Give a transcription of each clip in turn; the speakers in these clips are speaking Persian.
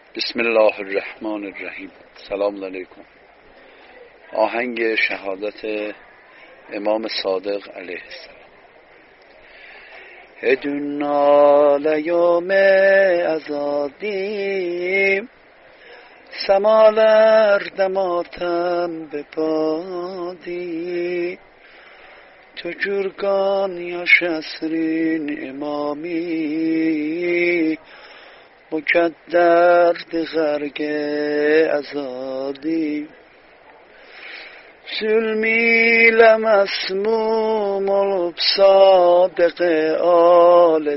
بسم الله الرحمن الرحیم. سلام علیکم. آهنگ شهادت امام صادق علیه السلام. هدونا لیوم ازادیم، سماور دماتم بپادی، تو جرگان یا شسرین امامی، مکدر غرق ازادی، ظلمی لمسموم olup صادق آل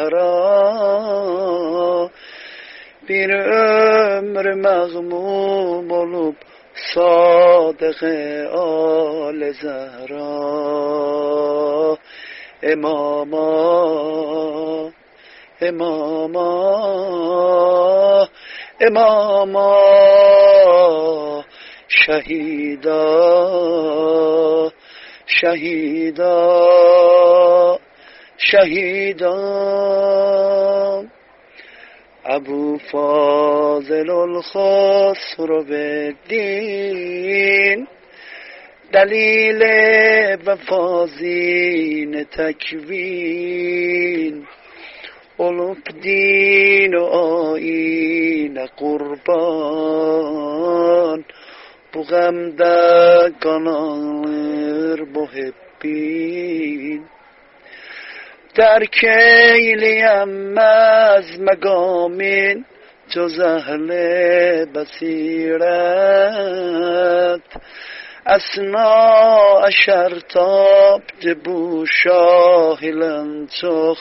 زهرا، bir ömür mağmum olup صادق آل زهرا، اماما اماما اماما، شهیدا شهیدا شهیدا. ابو فاضل الخسروالدین، دلیل وفازین تکوین، olup din o ayine kurban, bu gamda kanalır bu hebbin. Derk eyleyemez megamin, cöz ehle basiret, esna şertabd bu şahilen çok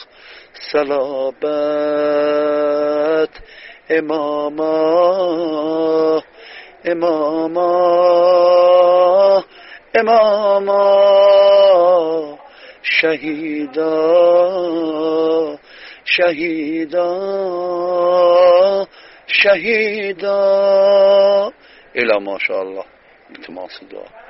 salabet. Emama emama emama, şehida şehida şehida. İla maşallah. İltiması dua.